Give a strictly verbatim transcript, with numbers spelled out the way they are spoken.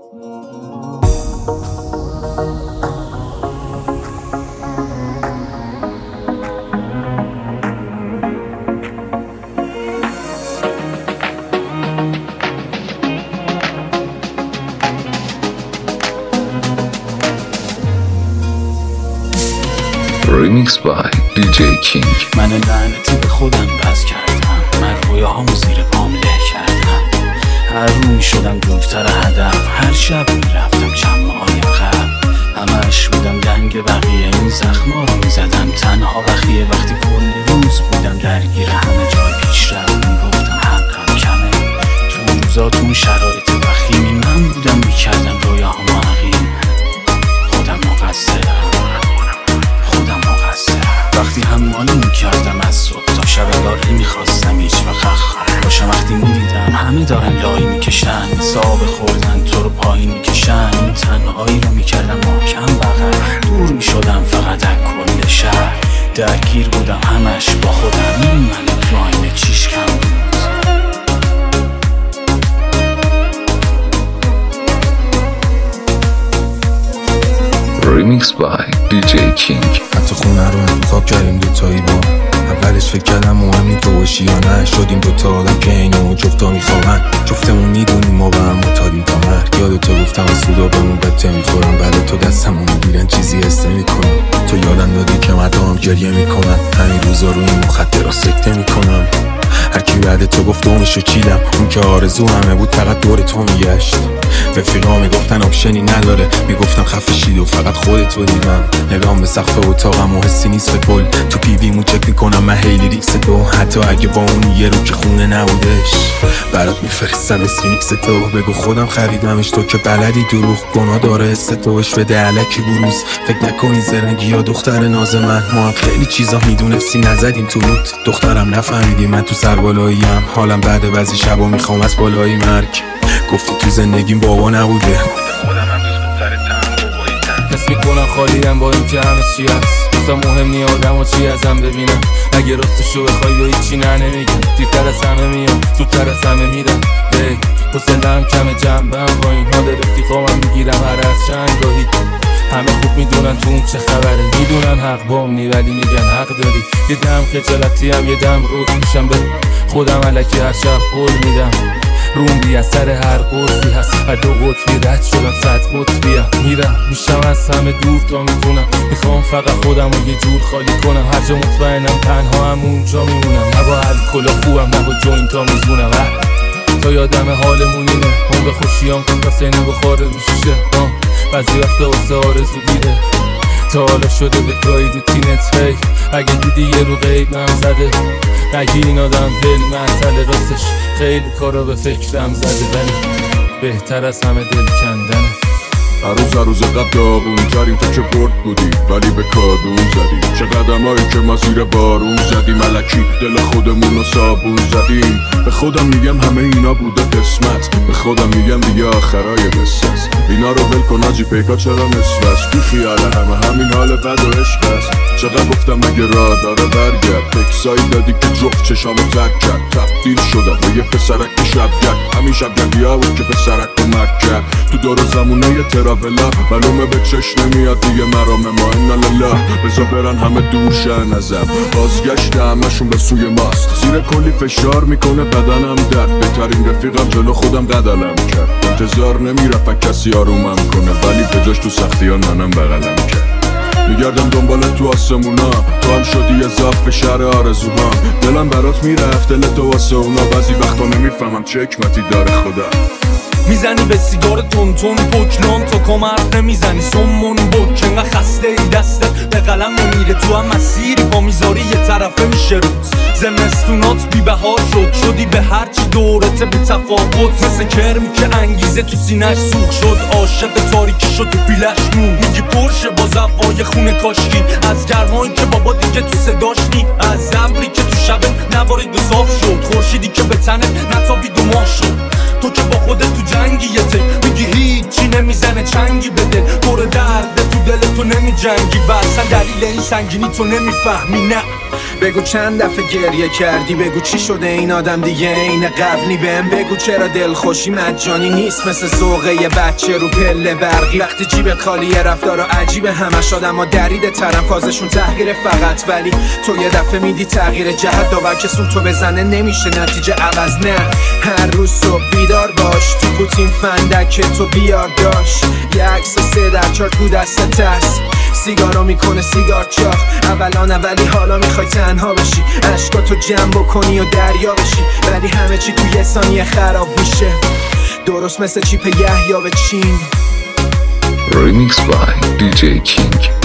Remix by دی جی کینگ. من لعنتی به خودم بس کردم، من رویاهامو زیر پام له کردم. هر رو می شدم دورتر هدف، هر شب می رفتم شمع های قبل. همش بودم دنگ بقیه، این زخما رو می زدم تنها بخیه. وقتی کل روز بودم درگیر همه جای پیشرفت، می گفتم حقم کمه. تو اون روزا تو اون شرایط وخیمی من بودم می کردم رویاهامو عقیم. خودم مقصرم، وقتی حمالی میکردم از صبح تا شب انگار نمیخواستم هیچ وقت خواهر باشم. وقتی میدیدم همه دارن لای میکشن، حساب خوردن تو رو پایین میکشن، این تنهایی رو میکردم محکم بغل. دور میشدم فقط از کل شهر، درگیر بودم همش با خودم. این من تو آینه چیش کم بود. Remix by دی جی کینگ. حتی خونه رو انتخاب کردیم دوتایی با اولش فکر کردم مهم نی تو باشی یا نه. شدیم دوتا آدم که اینو جفتا میخوابن، جفتمون میدونیم ما به هم متادیم تا مرگ. یادتو گفتم از سودا بمون بده میخورم، بعد تو دستمو میگیرن چیزی حسه میکنم. تو یادم دادی که مدام گریه میکنن، همین روزا روی این مخدرها سکته میکنم. هرکی بعد تو گفت دومشو چیدم، اون که آرزو همه بود فقط دور تو میگشت. رفیقا میگفتن آپشنی نداره، میگفتم خفه شید و فقط خودتو دیدم. نگام به سقف اتاقم و حسی نیست به کل، تو پیویمو چک میکنم من هیلی ریکس تو. حتی اگه با اون یه رو که خونه نبودش برات میفرستم اسفینیکس تو. بگو خودم خریدمش، تو که بلدی دروغ گناه داره حس توش بده علکی بروز. فکر نکنی زرنگی یا دختر ناز من، ما هم خیلی چیزا میدونستیم نزدیم تو روت. دخترم نفهمیدی من تو سربالاییم، حالم بعد بعضی شبا میخوام از بالای مرگ. گفتی تو زندگیم بابا نبوده، خودم هم دوست بود سر تم بابایی تن. حس میکنم خالیم با این که همه چی هست، بسا مهم نی آدم و چی ازم ببینم. اگه راستشو بخوای به هیچی نه نمیگم، دیرتر از همه میام زودتر از همه میرم. هی حسنم کم جنبم با این حال رفیقامم میگیرم هر از چند گاهی. همه خوب میدونن تو اون چه خبره، میدونن حق بامنی ولی میگن حق داری. یه دم خجالتی هم یه دم روز میشم به خودم علکی هر شب قول میدم. روم بی اثر هر قرصی هست، هر دو قطبی رد شدم صد قطبیم. میرم میشم از همه دور تا میتونم، میخوام فقط خودم رو یه جور خالی کنم. هر جا مطمئنم تنها هم اونجا میمونم، نه با الکل و خوبم نه با جوینتا میزونم. تا یادم حالمون اینه، عمر خوشیام کن تا سینه بخوره رو شیشه. بعضی وقتا واسه آرزو دیره، تا حالا شده به گاهی رو تینت. هی اگه دیدی یه رو غیب من زده، نگی این آدم دل معطل، راستش خیلی کارا به فکرم زده. ولی بهتر از همه دل کندنه. عروض عروض قد داغون ترین تو که برد بودی ولی به کادون زدیم. چه قدم هایی که ما زیر بارون زدیم، ملکی دل خودمون رو صابون زدیم. به خودم میگم همه اینا بوده قسمت، به خودم میگم دیگه آخرای قصه است. اینا رو ول کن آجی پیکا چرا نصفست، بی خیال همه همین حال بد و عشق است. چقدر گفتم مگه راه داره برگرد، تکسایی دادی که جفت چشامو ترک کرد. تبدیل شدم به یه پسرک که شب گرد، همین شب گردیا بود که پسرک کمک کرد. تو دور زمونه یه تراولا معلومه به چشم نمیاد دیگه مرام ما اینا لله. بذار برن همه دورشن ازم، بازگشت همشون به سوی ماست. زیر کلی فشار میکنه بدنم درد، بهترین رفیقم جلو خودم قدلم کرد. انتظار نمیرفت کسی آرومم کنه، ولی به جاش تو سختیان منم بغلم کرد. میگردم دنبالت تو آسمونا، تو هم شدی اضافه شهر آرزوها. دلم برات میرفت دل تو واسه اونا، بعضی وقتا نمیفهمم چه حکمتی داره خدا. میزنی به سیگار تون تون پوکلون، تو کمر نمیزنی سمون بک. انقدر خسته ای دستت به قلم نمیره، تو هم مسیری پا میذاری یه طرفه میشه روت. زمستونات بی بهار شد، شدی به هرچی دورته به تفاوت. مثل کرمی که انگیزه تو سینش سوخ شد، عاشق تاریکی شد و بیلش مون. میگی پرشه با زبای خونه کاشکی، از گرمایی که بابا دیگه تو صداش نی، از ابری که تو شب نوارید و صاف شد، خورشیدی که به تنت نتابید و ماه شد. تو که با خودت تو جنگی یه تک میگی هیچی نمیزنه چنگی بده، پر درده تو دل تو نمیگی جنگی و اصلا دلیل این سنگینی تو نمیفهمی نه. بگو چند دفعه گریه کردی، بگو چی شده این آدم دیگه این قبلی بهم بگو چرا دلخوشی مجانی نیست مثل ذوقه یه بچه رو پله برقی. وقتی جیبت خالیه رفتارا عجیبه همش آدم ها دریده ترن فازشون تحقیره فقط، ولی تو یه دفعه میدی تغییر جهت داور که سوتو بزنه نمیشه نتیجه عوض نه. هر روز صبح بیدار باش تو پوتین فندک تو بیار داشت یه عکس سه در چار تو دستت هست سیگارو میکنه سیگار چاق اولان اولی حالا میخوای تنها بشی عشقاتو جمع بکنی و دریا بشی ولی همه چی تو یه ثانیه خراب میشه درست مثل چیپ یحیی به چین. Remix by دی جی King.